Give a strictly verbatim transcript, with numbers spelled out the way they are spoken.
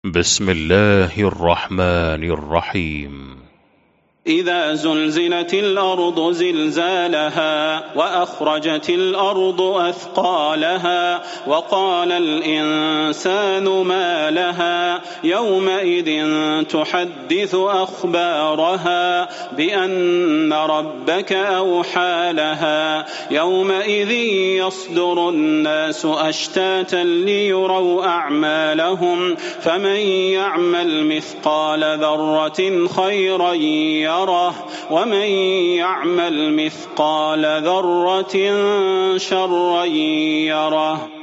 بسم الله الرحمن الرحيم. إذا زلزلت الأرض زلزالها وأخرجت الأرض أثقالها وقال الإنسان ما لها يومئذ تحدث أخبارها بأن ربك أوحى لها يومئذ يصدر الناس أشتاتا ليروا أعمالهم فمن يعمل مثقال ذرة خيرا يره ومن يعمل مثقال ذرة شرا يره.